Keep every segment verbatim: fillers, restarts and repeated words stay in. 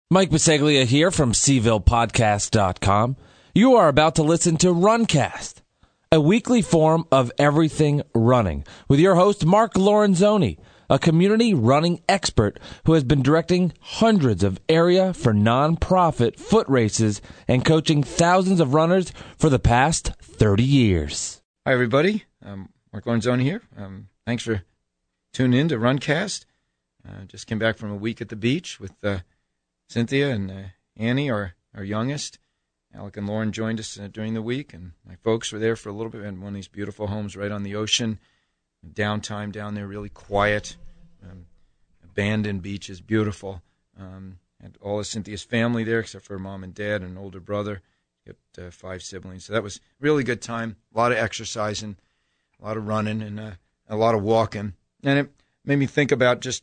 Mike Biseglia here from Seaville Podcast dot com. You are about to listen to Runcast, a weekly forum of everything running, with your host, Mark Lorenzoni, a community running expert who has been directing hundreds of area for nonprofit foot races and coaching thousands of runners for the past thirty years. Hi, everybody. Um, Mark Lorenzoni here. Um, thanks for tuning in to Runcast. Uh, just came back from a week at the beach with uh, Cynthia and uh, Annie, our, our youngest. Alec and Lauren joined us uh, during the week, and my folks were there for a little bit in one of these beautiful homes right on the ocean. Downtime down there, really quiet. Um, abandoned beach is beautiful. Um, and all of Cynthia's family there, except for her mom and dad and an older brother. Got uh, five siblings. So that was a really good time. A lot of exercising, a lot of running, and uh, a lot of walking. And it made me think about just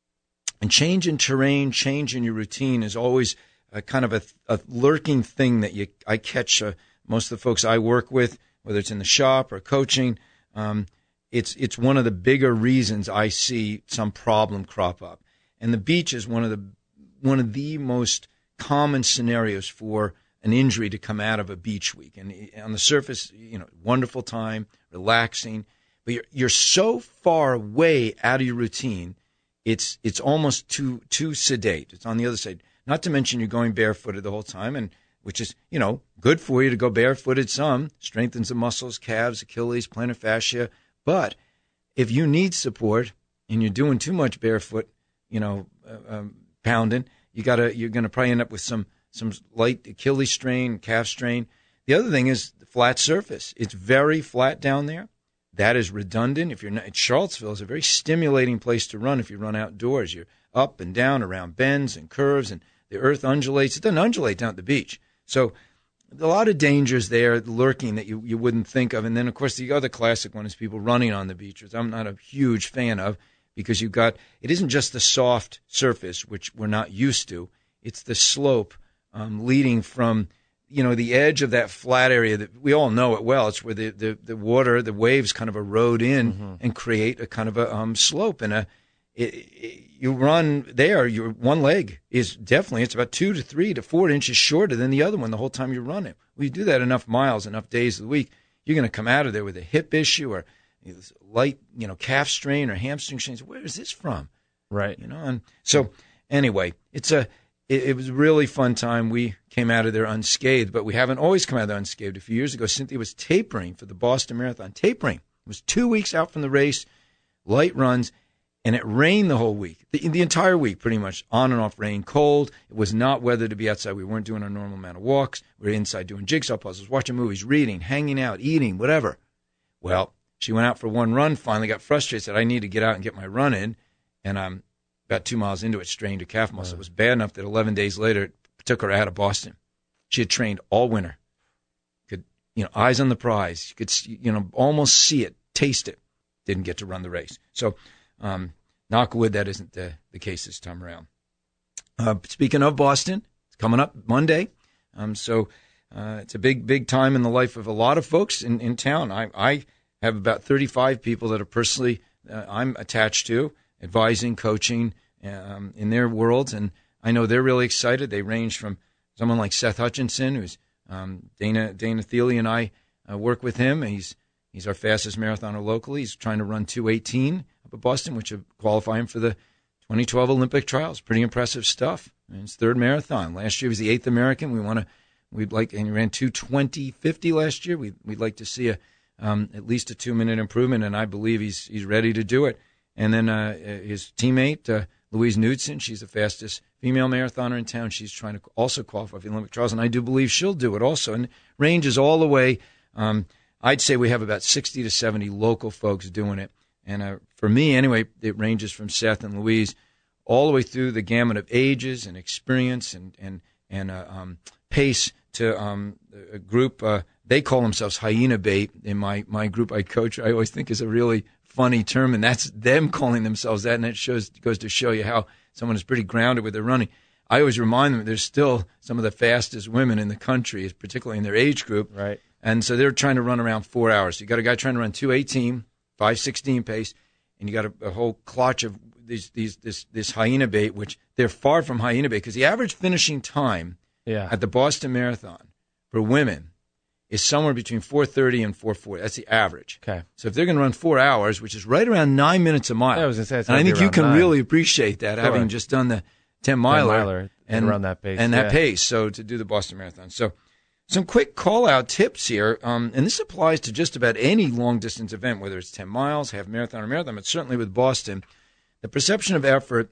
and change in terrain, change in your routine is always a kind of a, a lurking thing that you I catch uh, most of the folks I work with, whether it's in the shop or coaching. Um, it's it's one of the bigger reasons I see some problem crop up. And the beach is one of the one of the most common scenarios for an injury to come out of a beach week. And on the surface, you know, wonderful time, relaxing, but you're you're so far away out of your routine. It's it's almost too too sedate. It's on the other side. Not to mention you're going barefooted the whole time, and which is, you know, good for you to go barefooted some. Strengthens the muscles, calves, Achilles, plantar fascia. But if you need support and you're doing too much barefoot, you know, uh, um, pounding, you gotta you're gonna probably end up with some some light Achilles strain, calf strain. The other thing is the flat surface. It's very flat down there. That is redundant. If you're not, Charlottesville is a very stimulating place to run if you run outdoors. You're up and down around bends and curves, and the earth undulates. It doesn't undulate down at the beach. So a lot of dangers there lurking that you, you wouldn't think of. And then, of course, the other classic one is people running on the beach, which I'm not a huge fan of because you've got – it isn't just the soft surface, which we're not used to. It's the slope um, leading from – you know, the edge of that flat area that we all know it well. It's where the, the, the water, the waves kind of erode in mm-hmm. and create a kind of a um, slope. And a, it, it, you run there, your one leg is definitely, it's about two to three to four inches shorter than the other one the whole time you're running. Well, you do that enough miles, enough days of the week, you're going to come out of there with a hip issue or light, you know, calf strain or hamstring strain. Where is this from? Right. You know, and so anyway, it's a, It, it was a really fun time. We came out of there unscathed, but we haven't always come out of there unscathed. A few years ago, Cynthia was tapering for the Boston Marathon. Tapering. It was two weeks out from the race, light runs, and it rained the whole week, the, the entire week pretty much, on and off rain, cold. It was not weather to be outside. We weren't doing our normal amount of walks. We were inside doing jigsaw puzzles, watching movies, reading, hanging out, eating, whatever. Well, she went out for one run, finally got frustrated, said, I need to get out and get my run in, and I'm about two miles into it, strained her calf muscle. It was bad enough that eleven days later, it took her out of Boston. She had trained all winter. Could, you know, eyes on the prize. You could, you know, almost see it, taste it. Didn't get to run the race. So, um, knock wood, that isn't the, the case this time around. Uh, speaking of Boston, it's coming up Monday. Um, so uh, it's a big, big time in the life of a lot of folks in, in town. I, I have about thirty-five people that are personally uh, I'm attached to, advising, coaching um, in their worlds, and I know they're really excited. They range from someone like Seth Hutchinson, who's um, Dana Dana Thiele and I uh, work with him. He's he's our fastest marathoner locally. He's trying to run two eighteen up at Boston, which would qualify him for the twenty twelve Olympic trials. Pretty impressive stuff. And his third marathon. Last year was the eighth American. We want to we'd like and he ran two twenty fifty last year. We we'd like to see a um, at least a two minute improvement, and I believe he's he's ready to do it. And then uh, his teammate, uh, Louise Knudsen, she's the fastest female marathoner in town. She's trying to also qualify for the Olympic trials, and I do believe she'll do it also. And ranges all the way. Um, I'd say we have about sixty to seventy local folks doing it. And uh, for me, anyway, it ranges from Seth and Louise all the way through the gamut of ages and experience and, and, and uh, um, pace to um, a group. Uh, they call themselves Hyena Bait. In my, my group I coach, I always think is a really funny term, and that's them calling themselves that, and it shows goes to show you how someone is pretty grounded with their running. I always remind them that there's still some of the fastest women in the country, particularly in their age group. Right. And so they're trying to run around four hours. You got a guy trying to run two eighteen, five sixteen pace, and you got a, a whole clutch of these these this this hyena bait, which they're far from hyena bait, because the average finishing time Yeah. at the Boston Marathon for women is somewhere between four thirty and four forty. That's the average. Okay. So if they're going to run four hours, which is right around nine minutes a mile, Yeah, I was gonna say, it's and I gotta be think you around can nine. really appreciate that, Sure. having just done the ten miler, miler and run that pace, and that yeah. pace. So to do the Boston Marathon, so some quick call out tips here, um, and this applies to just about any long distance event, whether it's ten miles, half marathon, or marathon. But certainly with Boston, the perception of effort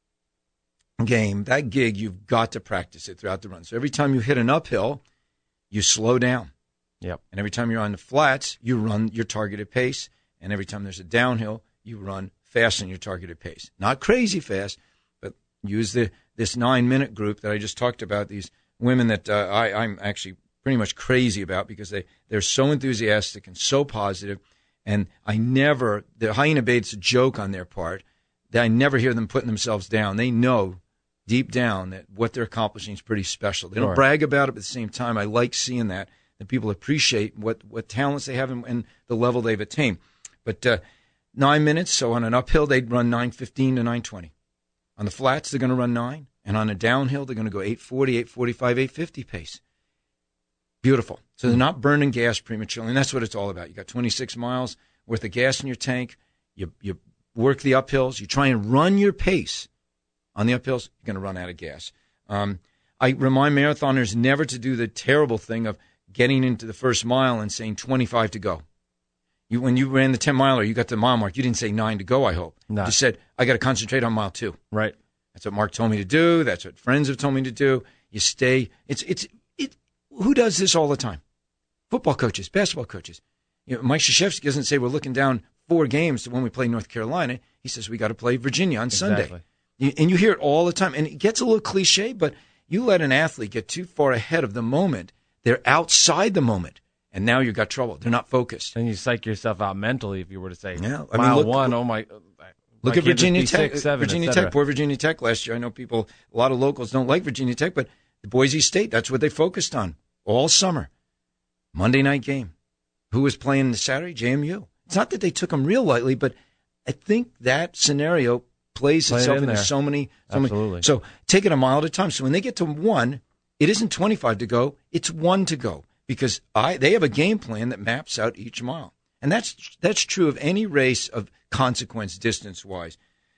game, that gig, you've got to practice it throughout the run. So every time you hit an uphill, you slow down. Yep. And every time you're on the flats, you run your targeted pace. And every time there's a downhill, you run fast on your targeted pace. Not crazy fast, but use the this nine-minute group that I just talked about, these women that uh, I, I'm actually pretty much crazy about, because they, they're so enthusiastic and so positive. And I never, the hyena bait's a joke on their part, that I never hear them putting themselves down. They know deep down that what they're accomplishing is pretty special. They don't Sure. brag about it, but at the same time, I like seeing that, that people appreciate what, what talents they have and, and the level they've attained. But uh, nine minutes, so on an uphill, they'd run nine fifteen to nine twenty. On the flats, they're going to run nine. And on a downhill, they're going to go eight forty, eight forty-five, eight fifty pace. Beautiful. So they're not burning gas prematurely, and that's what it's all about. You got twenty-six miles worth of gas in your tank. You you work the uphills. You try and run your pace on the uphills. You're going to run out of gas. Um, I remind marathoners never to do the terrible thing of getting into the first mile and saying twenty-five to go. You, when you ran the ten miler, you got to the mile mark. You didn't say nine to go, I hope. No. You just said, I got to concentrate on mile two. Right. That's what Mark told me to do. That's what friends have told me to do. You stay. It's it's it. Who does this all the time? Football coaches, basketball coaches. You know, Mike Krzyzewski doesn't say we're looking down four games to when we play North Carolina. He says we got to play Virginia on Exactly. Sunday. You, and you hear it all the time. And it gets a little cliche, but you let an athlete get too far ahead of the moment, they're outside the moment, and now you've got trouble. They're not focused. And you psych yourself out mentally if you were to say, Yeah, I mean, mile look- one, oh my. Look why at can't this Virginia be Tech. six, seven, Virginia et cetera? Tech, poor Virginia Tech last year. I know people, a lot of locals don't like Virginia Tech, but the Boise State, that's what they focused on all summer. Monday night game. Who was playing the Saturday? J M U. It's not that they took them real lightly, but I think that scenario plays Play it itself in into there. so many. So Absolutely. Many, so take it a mile at a time. So when they get to one, it isn't twenty-five to go, it's one to go, because I they have a game plan that maps out each mile. And that's that's true of any race of consequence distance-wise.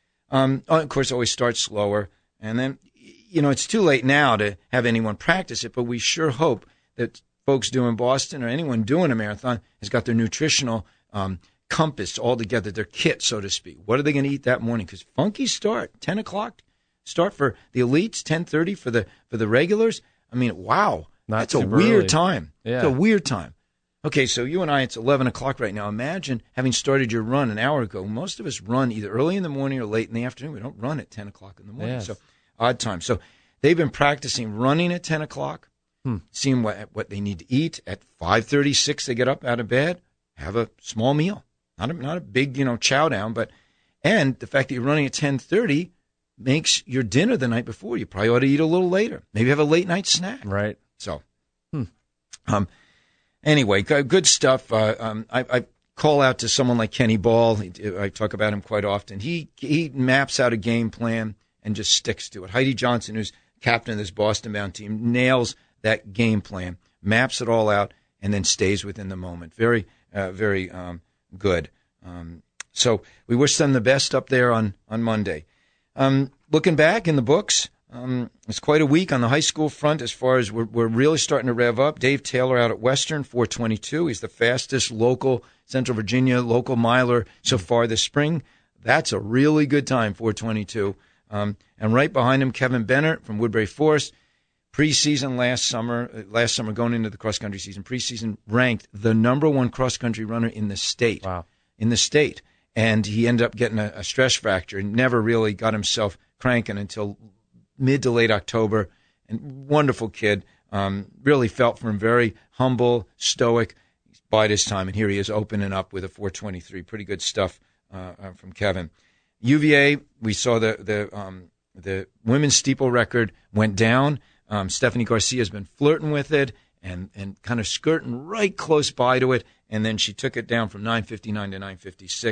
Um, of course, it always starts slower. And then, you know, it's too late now to have anyone practice it, but we sure hope that folks doing Boston or anyone doing a marathon has got their nutritional um, compass all together, their kit, so to speak. What are they going to eat that morning? Because funky start, ten o'clock start for the elites, ten thirty for the for the regulars. I mean, wow, Not that's a super weird early. time. Yeah. It's a weird time. Okay, so you and I, it's eleven o'clock right now. Imagine having started your run an hour ago. Most of us run either early in the morning or late in the afternoon. We don't run at ten o'clock in the morning. Yes. So odd time. So they've been practicing running at ten o'clock, Hmm. seeing what what they need to eat. At five thirty, six, they get up out of bed, have a small meal. Not a, not a big, you know, chow down, but, and the fact that you're running at ten thirty makes your dinner the night before. You probably ought to eat a little later. Maybe have a late night snack. Right. So, Hmm. um, anyway, g- good stuff. Uh, um, I, I call out to someone like Kenny Ball. He- I talk about him quite often. He he maps out a game plan and just sticks to it. Heidi Johnson, who's captain of this Boston-bound team, nails that game plan, maps it all out, and then stays within the moment. Very, uh, very um, good. Um, so we wish them the best up there on on Monday. Um, looking back in the books, um, it's quite a week on the high school front as far as we're, we're really starting to rev up. Dave Taylor out at Western, four twenty-two. He's the fastest local Central Virginia local miler so far this spring. That's a really good time, four twenty-two. Um, and right behind him, Kevin Bennett from Woodbury Forest. Preseason last summer, uh, last summer going into the cross-country season, preseason ranked the number one cross-country runner in the state. Wow. In the state. And he ended up getting a, a stress fracture and never really got himself cranking until mid to late October. And wonderful kid. Um, really felt for him, very humble, stoic. He's bided his time, and here he is opening up with a four twenty-three. Pretty good stuff uh, uh, from Kevin. U V A, we saw the the um, the women's steeple record went down. Um, Stephanie Garcia has been flirting with it and, and kind of skirting right close by to it, and then she took it down from nine fifty-nine to nine fifty-six.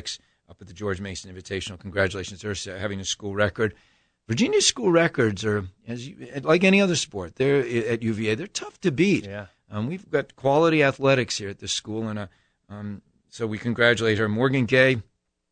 up at the George Mason Invitational. Congratulations to her having a school record. Virginia school records are, as you, like any other sport, they're at U V A. They're tough to beat. Yeah. Um, we've got quality athletics here at this school, and uh, um, so we congratulate her. Morgan Gay,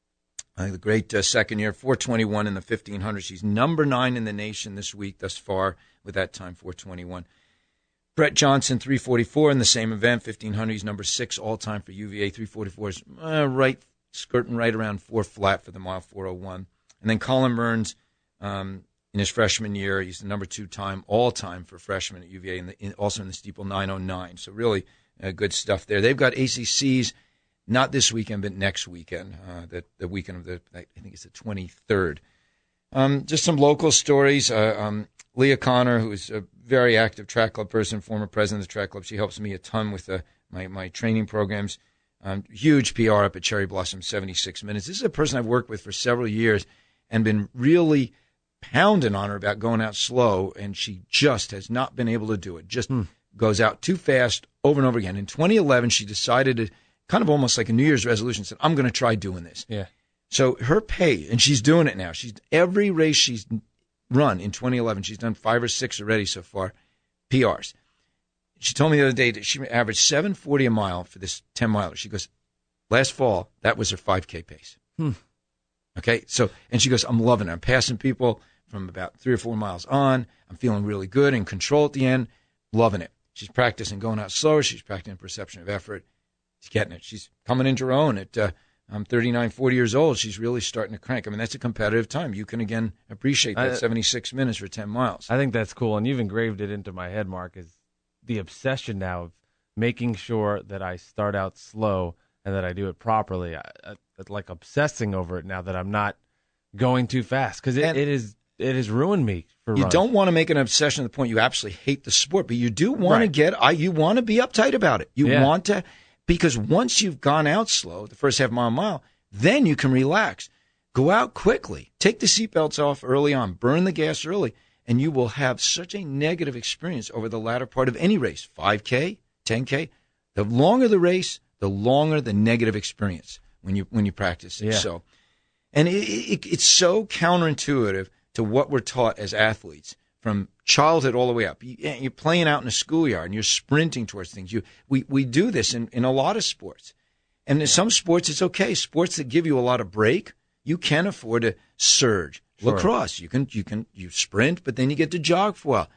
uh, the great uh, second year, four twenty-one in the fifteen hundred. She's number nine in the nation this week thus far with that time, four twenty-one. Brett Johnson, three forty-four in the same event, fifteen hundred. He's number six all time for U V A. three forty-four is uh, right, skirting right around four flat for the mile, four oh one. And then Colin Burns. Um, in his freshman year, he's the number two time all time for freshmen at U V A, and in also in the steeple nine oh nine. So really uh, good stuff there. They've got A C Cs not this weekend, but next weekend, uh, the, the weekend of the I think it's the twenty-third. Um, just some local stories. Uh, um, Leah Connor, who's a very active track club person, former president of the track club, she helps me a ton with uh, my my training programs. Um, huge P R up at Cherry Blossom, seventy-six minutes. This is a person I've worked with for several years and been really pounding on her about going out slow, and she just has not been able to do it. Just hmm. goes out too fast over and over again. In twenty eleven, she decided to, kind of almost like a New Year's resolution, said, I'm going to try doing this. Yeah. So her pace, and she's doing it now. She's every race she's run in twenty eleven, she's done five or six already so far, P Rs. She told me the other day that she averaged seven forty a mile for this ten miler. She goes, last fall, that was her five K pace. Hmm. Okay, so, and she goes, I'm loving it. I'm passing people from about three or four miles on. I'm feeling really good, in control at the end, loving it. She's practicing going out slower. She's practicing perception of effort. She's getting it. She's coming into her own at uh, I'm thirty-nine, forty years old. She's really starting to crank. I mean, that's a competitive time. You can, again, appreciate that I, seventy-six minutes for ten miles. I think that's cool, and you've engraved it into my head, Mark, is the obsession now of making sure that I start out slow and that I do it properly. I, I, it's like obsessing over it now that I'm not going too fast, because it, it is it has ruined me for You running. don't want to make an obsession to the point you absolutely hate the sport, but you do want right. to get I you want to be uptight about it. You yeah. want to, because once you've gone out slow, the first half mile mile, then you can relax. Go out quickly. Take the seatbelts off early on. Burn the gas early, and you will have such a negative experience over the latter part of any race, five K, ten K. The longer the race, the longer the negative experience when you when you practice it. Yeah. So, and it, it, it's so counterintuitive to what we're taught as athletes from childhood all the way up. You, you're playing out in a schoolyard and you're sprinting towards things. You we we do this in, in a lot of sports, and in some sports it's okay. Sports that give you a lot of break, you can afford to surge. Sure. Lacrosse, you can you can you sprint, but then you get to jog for a while.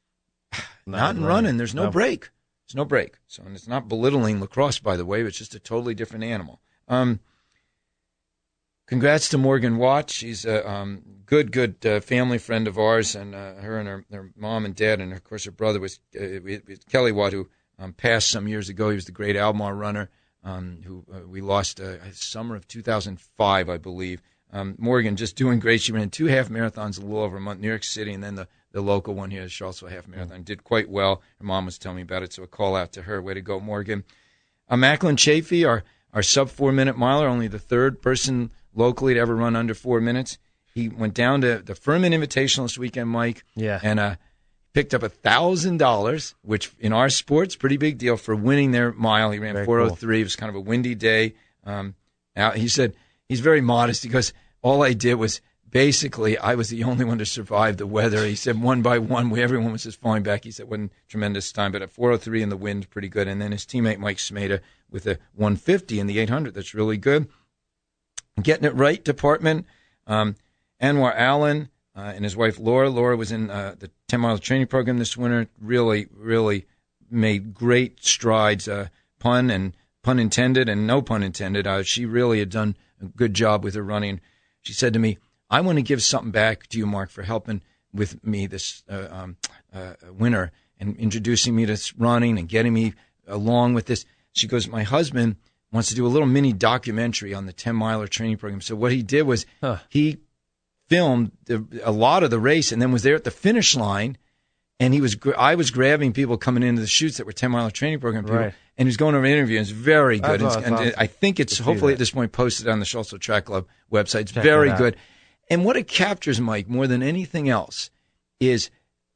Not, not in running. running. There's no, no break. There's no break. So, and it's not belittling lacrosse, by the way, but it's just a totally different animal. Um, congrats to Morgan Watt. She's a um, good, good uh, family friend of ours, and uh, her and her, her mom and dad, and of course her brother was, uh, was Kelly Watt, who um, passed some years ago. He was the great Almar runner, um, who uh, we lost uh, summer of two thousand five, I believe. Um, Morgan just doing great. She ran two half marathons a little over a month, New York City, and then the, the local one here, the Charlottesville half marathon. Did quite well. Her mom was telling me about it, so a call out to her. Way to go, Morgan. Uh, Macklin Chafee, our, our sub four minute miler, only the third person locally to ever run under four minutes. He went down to the Furman Invitational this weekend, Mike, yeah, and uh, picked up a thousand dollars, which in our sports, pretty big deal for winning their mile. He ran four oh three. Cool. It was kind of a windy day. Um, now he said. He's very modest. He goes, all I did was basically I was the only one to survive the weather. He said one by one, everyone was just falling back. He said it wasn't tremendous time, but at four oh three in the wind, pretty good. And then his teammate Mike Smeda with a one fifty in the eight hundred. That's really good. Getting it right department. Um, Anwar Allen uh, and his wife Laura. Laura was in uh, the ten-mile training program this winter. Really, really made great strides, uh, pun and pun intended and no pun intended. Uh, she really had done a good job with her running. She said to me, I want to give something back to you, Mark, for helping with me this uh, um, uh, winter and introducing me to running and getting me along with this. She goes, my husband wants to do a little mini documentary on the ten-miler training program. So what he did was huh. he filmed the, a lot of the race and then was there at the finish line. And he was, I was grabbing people coming into the chutes that were ten-miler training program people, right. and he was going over an interview. And it's very good. That's and, awesome. and I think it's hopefully at this point posted on the Charlottesville Track Club website. It's Check very good. And what it captures, Mike, more than anything else, is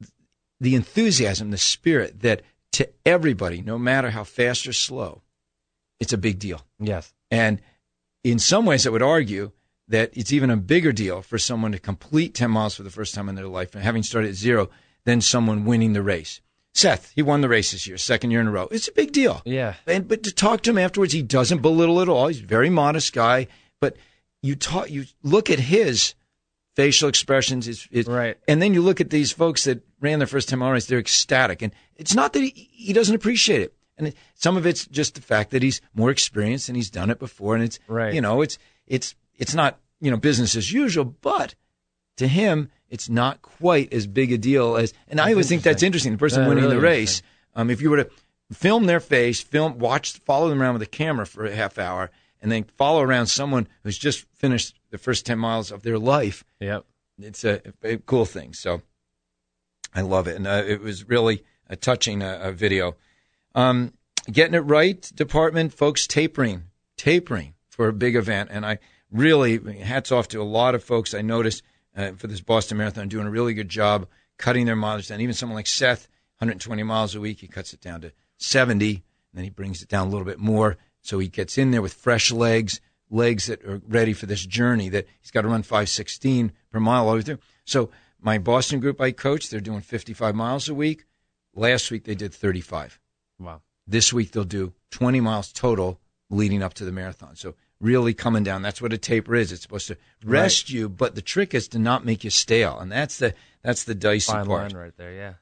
the enthusiasm, the spirit that to everybody, no matter how fast or slow, it's a big deal. Yes. And in some ways, I would argue that it's even a bigger deal for someone to complete ten miles for the first time in their life and having started at zero than someone winning the race. Seth, he won the race this year, second year in a row. It's a big deal. Yeah. And but to talk to him afterwards, he doesn't belittle at all. He's a very modest guy. But you talk, you look at his facial expressions, his, his, right, and then you look at these folks that ran their first ten mile race. They're ecstatic, and it's not that he, he doesn't appreciate it. And it, some of it's just the fact that he's more experienced and he's done it before, and it's right. you know, it's it's it's not you know business as usual, but to him, it's not quite as big a deal as. And that's I always think that's interesting. The person uh, winning really the race, um, if you were to film their face, film, watch, follow them around with a camera for a half hour, and then follow around someone who's just finished the first ten miles of their life. Yep, it's a, a cool thing. So I love it, and uh, it was really a touching uh, a video. Um, getting it right, department folks, tapering, tapering for a big event, and I really hats off to a lot of folks I noticed. Uh, for this Boston Marathon, doing a really good job cutting their mileage down. Even someone like Seth, one hundred twenty miles a week, he cuts it down to seventy, and then he brings it down a little bit more. So he gets in there with fresh legs, legs that are ready for this journey that he's got to run five sixteen per mile all the way through. So my Boston group I coach, they're doing fifty-five miles a week. Last week they did thirty-five. Wow. This week they'll do twenty miles total leading up to the marathon. So really coming down. That's what a taper is. It's supposed to rest right. you, but the trick is to not make you stale, and that's the that's the dicey Fine part. Line right there, yeah.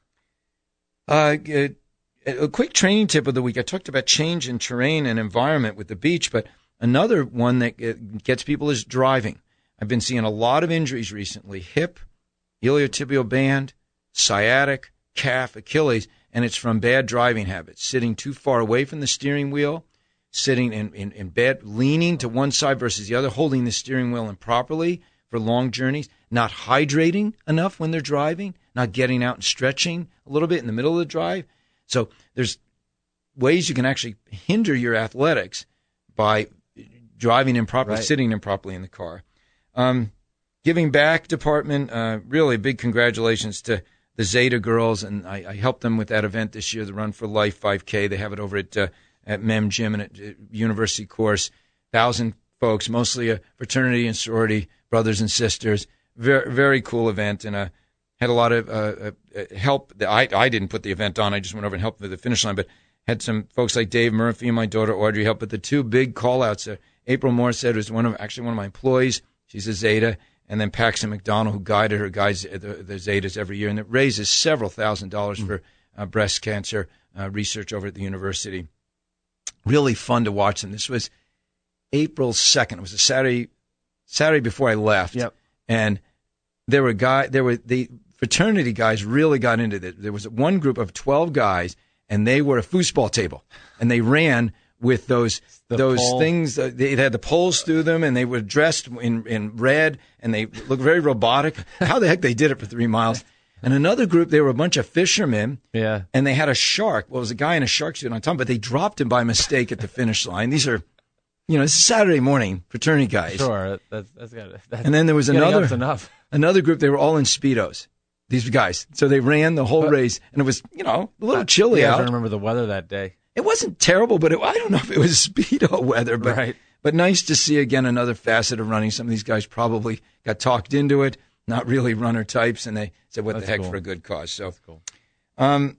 Uh, a, a quick training tip of the week. I talked about change in terrain and environment with the beach, but another one that gets people is driving. I've been seeing a lot of injuries recently: hip, iliotibial band, sciatic, calf, Achilles, and it's from bad driving habits, sitting too far away from the steering wheel, sitting in, in, in bed, leaning to one side versus the other, holding the steering wheel improperly for long journeys, not hydrating enough when they're driving, not getting out and stretching a little bit in the middle of the drive. So there's ways you can actually hinder your athletics by driving improperly, right. sitting improperly in the car. Um, giving back department, uh, really big congratulations to the Zeta girls, and I, I helped them with that event this year, the Run for Life five K. They have it over at uh, at Mem Gym and at University Course. Thousand folks, mostly a fraternity and sorority, brothers and sisters. Very, very cool event, and uh, had a lot of uh, uh, help. I, I didn't put the event on. I just went over and helped with the finish line, but had some folks like Dave Murphy and my daughter Audrey help. But the two big call-outs, uh, April Morissette was one of actually one of my employees. She's a Zeta. And then Paxton McDonald, who guided her guides the, the Zetas every year, and it raises several thousand dollars mm. for uh, breast cancer uh, research over at the university. Really fun to watch them. This was April second. It was a Saturday, Saturday before I left. Yep. And there were guy, there were the fraternity guys really got into it. There was one group of twelve guys, and they were a foosball table, and they ran with those the those pole. things. Uh, they had the poles through them, and they were dressed in, in red, and they looked very robotic. How the heck they did it for three miles? And another group, they were a bunch of fishermen, yeah, and they had a shark. Well, it was a guy in a shark suit on top, but they dropped him by mistake at the finish line. These are, you know, it's Saturday morning fraternity guys. Sure, that's that's got that's And then there was another enough. another group. They were all in Speedos. These guys, so they ran the whole but, race, and it was, you know, a little chilly yeah, out. I remember the weather that day. It wasn't terrible, but it, I don't know if it was Speedo weather. But, right. but nice to see, again, another facet of running. Some of these guys probably got talked into it, not really runner types, and they said, what That's the heck, cool. for a good cause. So, That's cool. Um,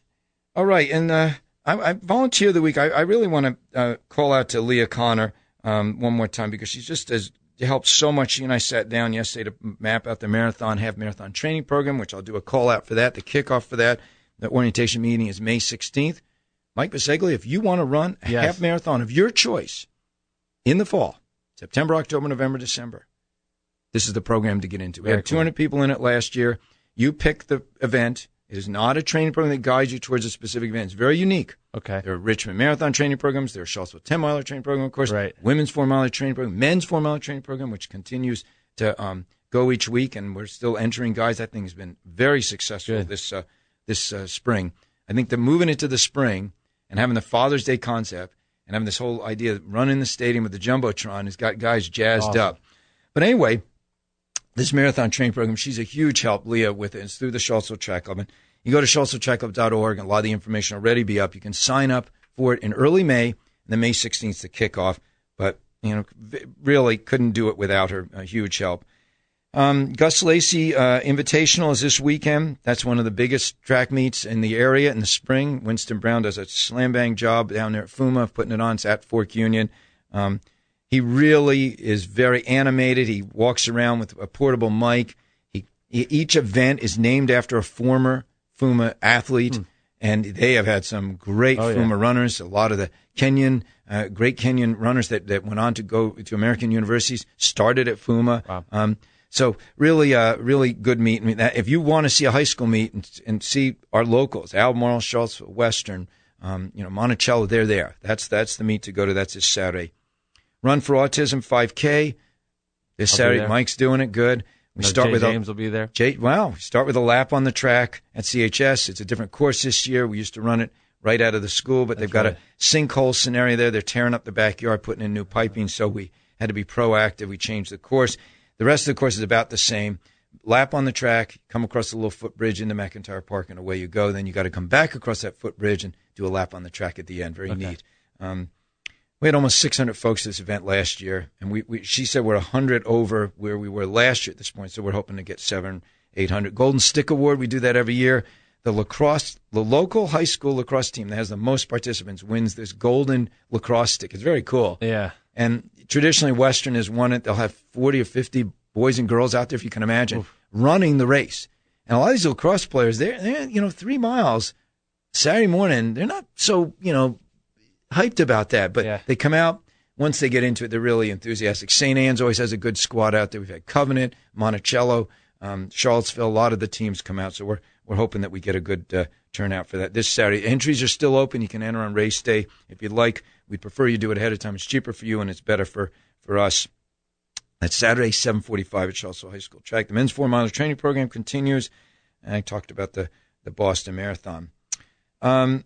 all right, and uh, I, I volunteer of the week. I, I really want to uh, call out to Leah Connor um, one more time, because she's just as helped so much. She and I sat down yesterday to map out the marathon, half marathon training program, which I'll do a call out for that. The kickoff for that, the orientation meeting is May sixteenth. Mike Biseglia, if you want to run a yes. half marathon of your choice in the fall, September, October, November, December, this is the program to get into. We Very had two hundred cool. people in it last year. You pick the event. It is not a training program that guides you towards a specific event. It's very unique. Okay. There are Richmond Marathon training programs. There are Charlottesville ten-miler training program, of course. Right. Women's four-miler training program. Men's four-miler training program, which continues to um, go each week, and we're still entering guys. That thing has been very successful Good. this uh, this uh, spring. I think that moving into the spring and having the Father's Day concept and having this whole idea of running the stadium with the Jumbotron has got guys jazzed awesome. up. But anyway, this marathon training program, she's a huge help, Leah, with it. It's through the Charlottesville Track Club. And you go to charlottesville track club dot org, and a lot of the information will already be up. You can sign up for it in early May, and then May sixteenth is the kickoff. But you know, really couldn't do it without her. A huge help. Um, Gus Lacey uh, Invitational is this weekend. That's one of the biggest track meets in the area in the spring. Winston Brown does a slam bang job down there at Fuma, putting it on. It's at Fork Union. Um, he really is very animated. He walks around with a portable mic. He, he each event is named after a former Fuma athlete, hmm. and they have had some great oh, Fuma yeah. runners. A lot of the Kenyan, uh, great Kenyan runners that, that went on to go to American universities started at Fuma. Wow. Um, So really, uh, really good meet. I mean, if you want to see a high school meet and, and see our locals, Albemarle, Charlottesville, Western, um, you know, Monticello, they're there. That's that's the meet to go to. That's this Saturday. Run for Autism five K. This I'll Saturday, Mike's doing it good. We no, start Jay with James a, will be there. Jay, wow, we start with a lap on the track at C H S. It's a different course this year. We used to run it right out of the school, but that's they've got right. a sinkhole scenario there. They're tearing up the backyard, putting in new piping, so we had to be proactive. We changed the course. The rest of the course is about the same. Lap on the track, come across the little footbridge into McIntyre Park, and away you go. Then you got to come back across that footbridge and do a lap on the track at the end. Very okay. neat. Um, we had almost six hundred folks at this event last year, and we, we she said we're one hundred over where we were last year at this point, so we're hoping to get seven, eight hundred. Golden Stick Award, we do that every year. The lacrosse, the local high school lacrosse team that has the most participants wins this golden lacrosse stick. It's very cool. Yeah. And traditionally, Western has won it. They'll have forty or fifty boys and girls out there, if you can imagine, Oof. running the race. And a lot of these lacrosse players, they're, they're, you know, three miles Saturday morning, they're not so, you know, hyped about that. But yeah. they come out. Once they get into it, they're really enthusiastic. Saint Anne's always has a good squad out there. We've had Covenant, Monticello, um, Charlottesville. A lot of the teams come out. So we're we're hoping that we get a good uh, turnout for that this Saturday. Entries are still open. You can enter on race day if you'd like. We'd prefer you do it ahead of time. It's cheaper for you, and it's better for, for us. That's Saturday, seven forty-five at Charlottesville High School track. The men's four-mile training program continues. And I talked about the, the Boston Marathon. Um,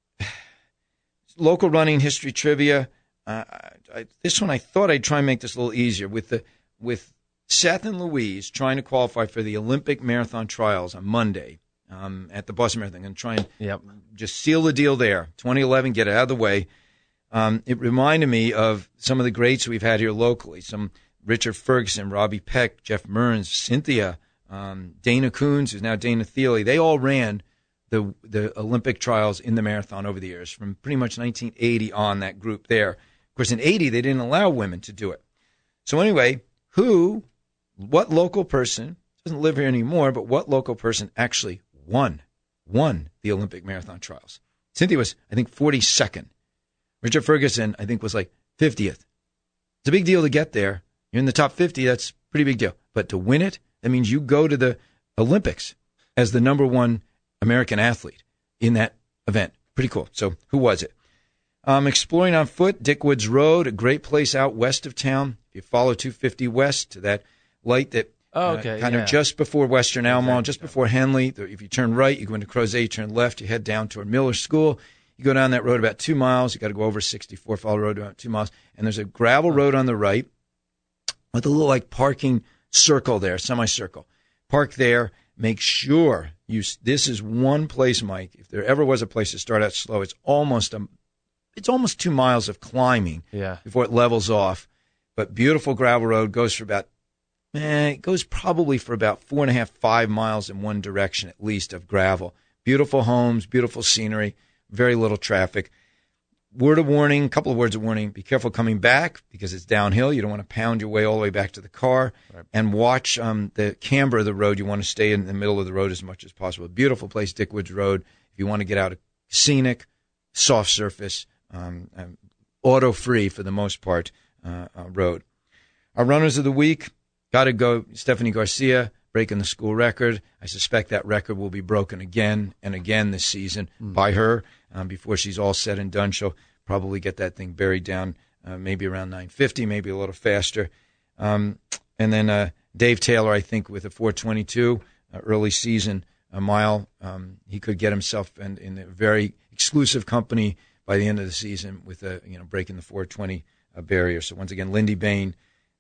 local running history trivia. Uh, I, this one, I thought I'd try and make this a little easier. With the with Seth and Louise trying to qualify for the Olympic Marathon Trials on Monday um, at the Boston Marathon. And try and yep. just seal the deal there. twenty eleven, get it out of the way. Um, it reminded me of some of the greats we've had here locally. Some Richard Ferguson, Robbie Peck, Jeff Mearns, Cynthia, um, Dana Coons, who's now Dana Thiele. They all ran the the Olympic trials in the marathon over the years, from pretty much nineteen eighty on, that group there. Of course, in eighty, they didn't allow women to do it. So anyway, who, what local person, doesn't live here anymore, but what local person actually won, won the Olympic marathon trials? Cynthia was, I think, forty-second. Richard Ferguson, I think, was like fiftieth. It's a big deal to get there. You're in the top fifty, that's a pretty big deal. But to win it, that means you go to the Olympics as the number one American athlete in that event. Pretty cool. So who was it? Um, exploring on foot, Dick Woods Road, a great place out west of town. If you follow two fifty west to that light that oh, okay, uh, kind yeah. of just before Western Albemarle, exactly. just before Henley. If you turn right, you go into Crozet, you turn left, you head down toward Miller School. You go down that road about two miles. You got to go over sixty-four, follow the road about two miles. And there's a gravel road on the right with a little like parking circle there, semicircle. Park there. Make sure you. This is one place, Mike. If there ever was a place to start out slow, it's almost a, it's almost two miles of climbing yeah. before it levels off. But beautiful gravel road, goes for about, eh, it goes probably for about four and a half, five miles in one direction at least of gravel. Beautiful homes, beautiful scenery, very little traffic. Word of warning, a couple of words of warning. Be careful coming back because it's downhill. You don't want to pound your way all the way back to the car. Right. And watch um, the camber of the road. You want to stay in the middle of the road as much as possible. Beautiful place, Dick Woods Road. If you want to get out, a scenic, soft surface, um, um, auto-free for the most part uh, uh, road. Our runners of the week, got to go Stephanie Garcia, breaking the school record. I suspect that record will be broken again and again this season mm. by her. Um, before she's all said and done, she'll probably get that thing buried down uh, maybe around nine fifty, maybe a little faster. Um, and then uh, Dave Taylor, I think, with a four twenty-two, uh, early season, a mile, um, he could get himself in, in a very exclusive company by the end of the season with a, you know, breaking the four twenty uh, barrier. So once again, Lindy Bain,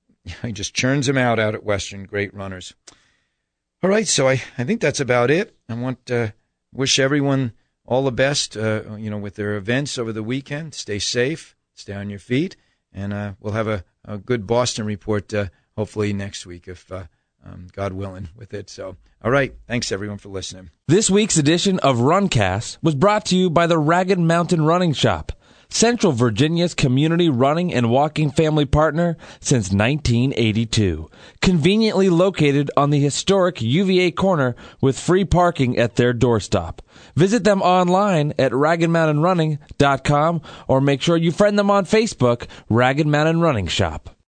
he just churns them out out at Western. Great runners. All right, so I, I think that's about it. I want to wish everyone all the best, uh, you know, with their events over the weekend. Stay safe, stay on your feet, and uh, we'll have a, a good Boston report uh, hopefully next week, if uh, um, God willing, with it. So, all right. Thanks, everyone, for listening. This week's edition of Runcast was brought to you by the Ragged Mountain Running Shop, Central Virginia's community running and walking family partner since nineteen eighty-two. Conveniently located on the historic U V A corner with free parking at their doorstop. Visit them online at ragged mountain running dot com or make sure you friend them on Facebook, Ragged Mountain Running Shop.